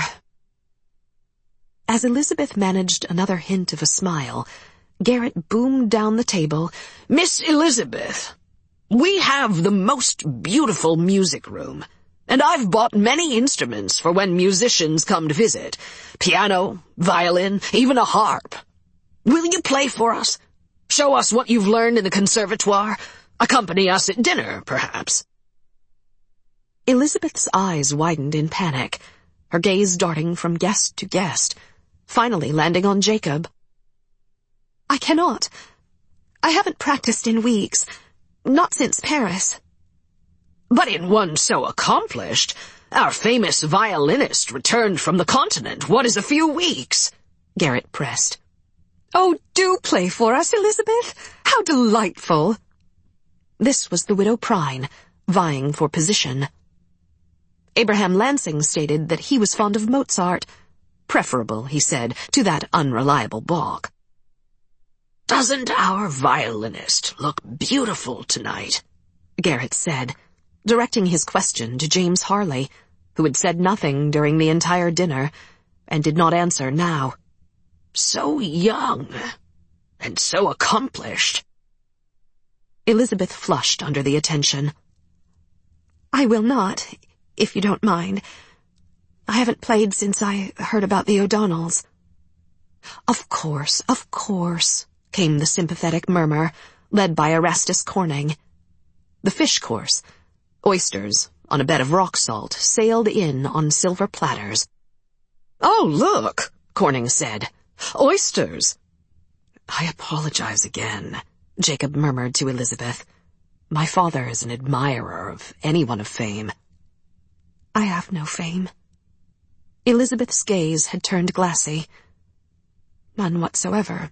As Elizabeth managed another hint of a smile, Garrett boomed down the table, "Miss Elizabeth, we have the most beautiful music room, and I've bought many instruments for when musicians come to visit. Piano, violin, even a harp. Will you play for us? Show us what you've learned in the conservatoire? Accompany us at dinner, perhaps?" Elizabeth's eyes widened in panic, her gaze darting from guest to guest, finally landing on Jacob. "I cannot. I haven't practiced in weeks. Not since Paris." "But in one so accomplished, our famous violinist returned from the continent, what is a few weeks?" Garrett pressed. "Oh, do play for us, Elizabeth! How delightful!" This was the widow Prine, vying for position. Abraham Lansing stated that he was fond of Mozart, preferable, he said, to that unreliable Bach. "Doesn't our violinist look beautiful tonight?" Garrett said, directing his question to James Harley, who had said nothing during the entire dinner, and did not answer now. "So young, and so accomplished." Elizabeth flushed under the attention. "I will not, if you don't mind. I haven't played since I heard about the O'Donnells." "Of course, of course," came the sympathetic murmur, led by Erastus Corning. The fish course, oysters on a bed of rock salt, sailed in on silver platters. "Oh, look," Corning said. "Oysters." "I apologize again," Jacob murmured to Elizabeth. "My father is an admirer of anyone of fame." "I have no fame." Elizabeth's gaze had turned glassy. "None whatsoever."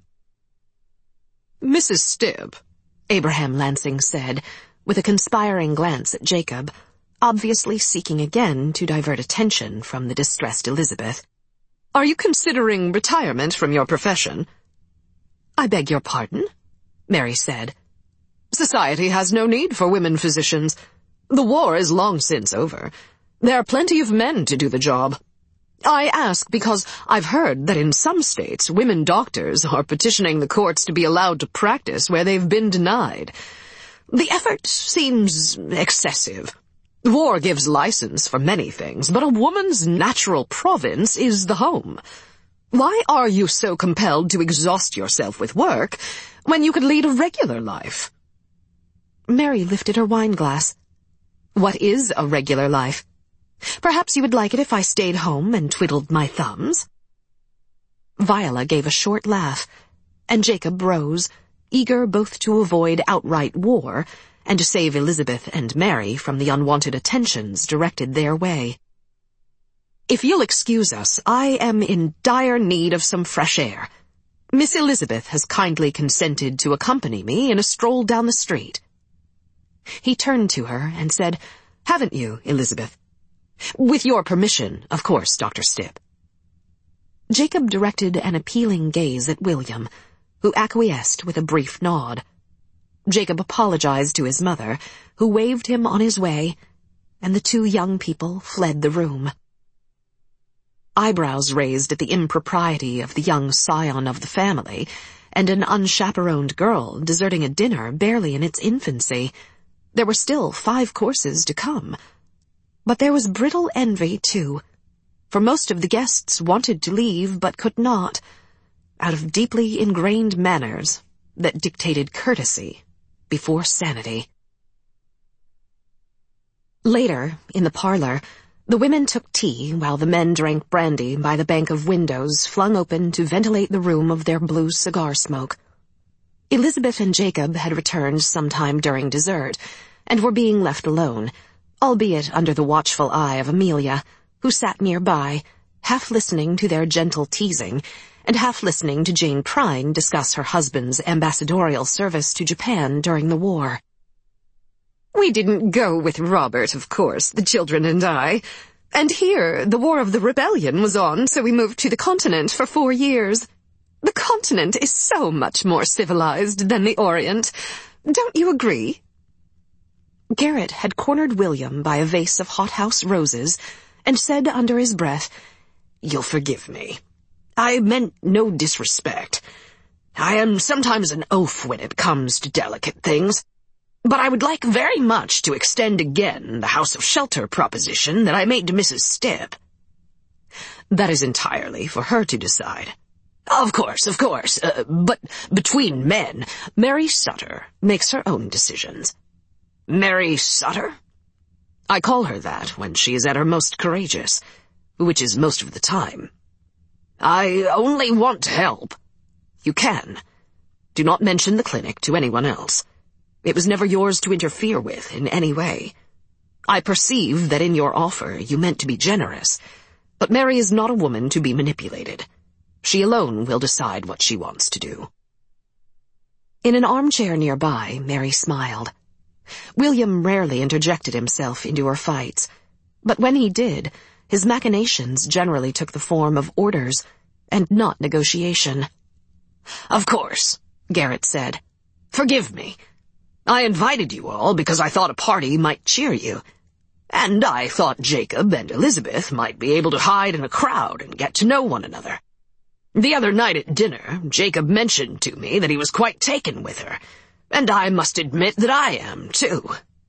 "Missus Stibb," Abraham Lansing said, with a conspiring glance at Jacob, obviously seeking again to divert attention from the distressed Elizabeth. "Are you considering retirement from your profession?" "I beg your pardon?" Mary said. "Society has no need for women physicians. The war is long since over. There are plenty of men to do the job. I ask because I've heard that in some states women doctors are petitioning the courts to be allowed to practice where they've been denied. The effort seems excessive. War gives license for many things, but a woman's natural province is the home. Why are you so compelled to exhaust yourself with work when you could lead a regular life?" Mary lifted her wine glass. "What is a regular life? Perhaps you would like it if I stayed home and twiddled my thumbs?" Viola gave a short laugh, and Jacob rose, eager both to avoid outright war and to save Elizabeth and Mary from the unwanted attentions directed their way. "If you'll excuse us, I am in dire need of some fresh air. Miss Elizabeth has kindly consented to accompany me in a stroll down the street." He turned to her and said, "Haven't you, Elizabeth? With your permission, of course, Doctor Stibb." Jacob directed an appealing gaze at William, who acquiesced with a brief nod. Jacob apologized to his mother, who waved him on his way, and the two young people fled the room. Eyebrows raised at the impropriety of the young scion of the family, and an unchaperoned girl deserting a dinner barely in its infancy. There were still five courses to come. But there was brittle envy, too, for most of the guests wanted to leave but could not, out of deeply ingrained manners that dictated courtesy before sanity. Later, in the parlor, the women took tea while the men drank brandy by the bank of windows flung open to ventilate the room of their blue cigar smoke. Elizabeth and Jacob had returned sometime during dessert, and were being left alone, albeit under the watchful eye of Amelia, who sat nearby, half listening to their gentle teasing, and half listening to Jane Prine discuss her husband's ambassadorial service to Japan during the war. "We didn't go with Robert, of course, the children and I. And here, the War of the Rebellion was on, so we moved to the continent for four years. The continent is so much more civilized than the Orient. Don't you agree? Garrett had cornered William by a vase of hothouse roses and said under his breath, "You'll forgive me. I meant no disrespect. I am sometimes an oaf when it comes to delicate things, but I would like very much to extend again the House of Shelter proposition that I made to Missus Stipp." "That is entirely for her to decide." "Of course, of course, uh, but between men, Mary Sutter makes her own decisions." "Mary Sutter?" "I call her that when she is at her most courageous, which is most of the time." "I only want to help." "You can. Do not mention the clinic to anyone else. It was never yours to interfere with in any way. I perceive that in your offer you meant to be generous, but Mary is not a woman to be manipulated. She alone will decide what she wants to do." In an armchair nearby, Mary smiled. William rarely interjected himself into her fights, but when he did, his machinations generally took the form of orders and not negotiation. "Of course," Garrett said. "Forgive me. I invited you all because I thought a party might cheer you, and I thought Jacob and Elizabeth might be able to hide in a crowd and get to know one another. The other night at dinner, Jacob mentioned to me that he was quite taken with her, and I must admit that I am, too."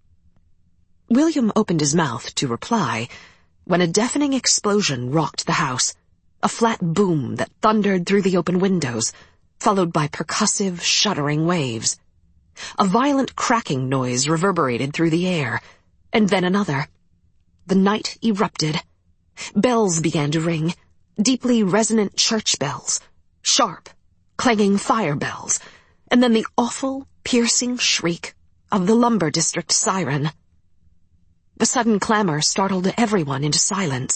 William opened his mouth to reply when a deafening explosion rocked the house, a flat boom that thundered through the open windows, followed by percussive, shuddering waves. A violent cracking noise reverberated through the air, and then another. The night erupted. Bells began to ring, deeply resonant church bells, sharp, clanging fire bells, and then the awful, piercing shriek of the lumber district siren. The sudden clamor startled everyone into silence.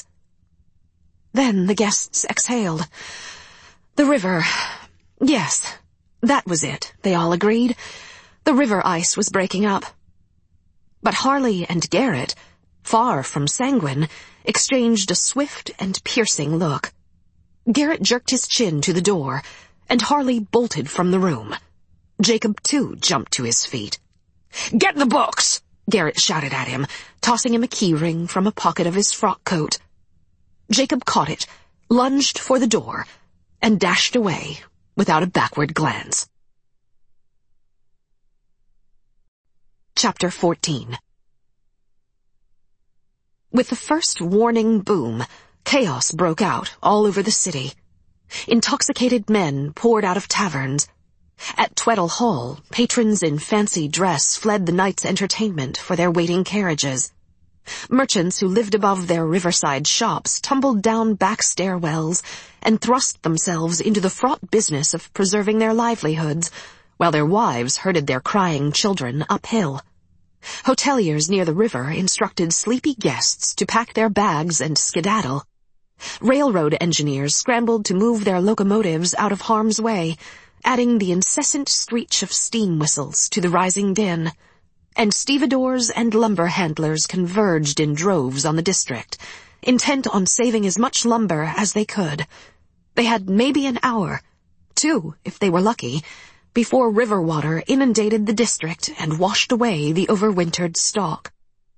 Then the guests exhaled. The river. Yes, that was it, they all agreed. The river ice was breaking up. But Harley and Garrett, far from sanguine, exchanged a swift and piercing look. Garrett jerked his chin to the door, and Harley bolted from the room. Jacob, too, jumped to his feet. "Get the books!" Garrett shouted at him, tossing him a key ring from a pocket of his frock coat. Jacob caught it, lunged for the door, and dashed away without a backward glance. Chapter fourteen. With the first warning boom, chaos broke out all over the city. Intoxicated men poured out of taverns. At Tweddle Hall, patrons in fancy dress fled the night's entertainment for their waiting carriages. Merchants who lived above their riverside shops tumbled down back stairwells and thrust themselves into the fraught business of preserving their livelihoods, while their wives herded their crying children uphill. Hoteliers near the river instructed sleepy guests to pack their bags and skedaddle. Railroad engineers scrambled to move their locomotives out of harm's way, adding the incessant screech of steam whistles to the rising din. And stevedores and lumber handlers converged in droves on the district, intent on saving as much lumber as they could. They had maybe an hour, two if they were lucky, before river water inundated the district and washed away the overwintered stock.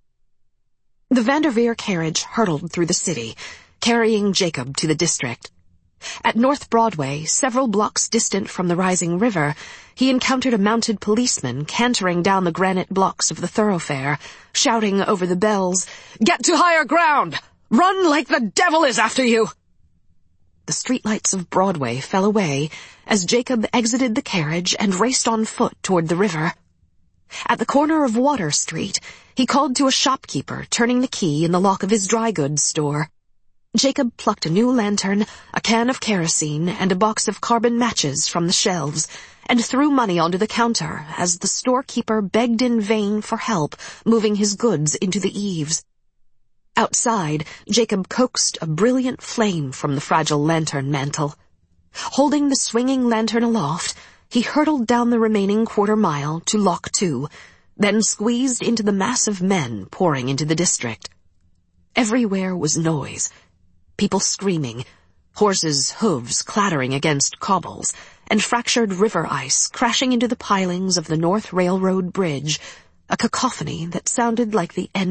The Vanderveer carriage hurtled through the city, carrying Jacob to the district. At North Broadway, several blocks distant from the rising river, he encountered a mounted policeman cantering down the granite blocks of the thoroughfare, shouting over the bells, "Get to higher ground! Run like the devil is after you!" The streetlights of Broadway fell away as Jacob exited the carriage and raced on foot toward the river. At the corner of Water Street, he called to a shopkeeper turning the key in the lock of his dry goods store. Jacob plucked a new lantern, a can of kerosene, and a box of carbon matches from the shelves, and threw money onto the counter as the storekeeper begged in vain for help moving his goods into the eaves. Outside, Jacob coaxed a brilliant flame from the fragile lantern mantle. Holding the swinging lantern aloft, he hurtled down the remaining quarter mile to Lock Two, then squeezed into the mass of men pouring into the district. Everywhere was noise. People screaming, horses' hooves clattering against cobbles, and fractured river ice crashing into the pilings of the North Railroad Bridge, a cacophony that sounded like the end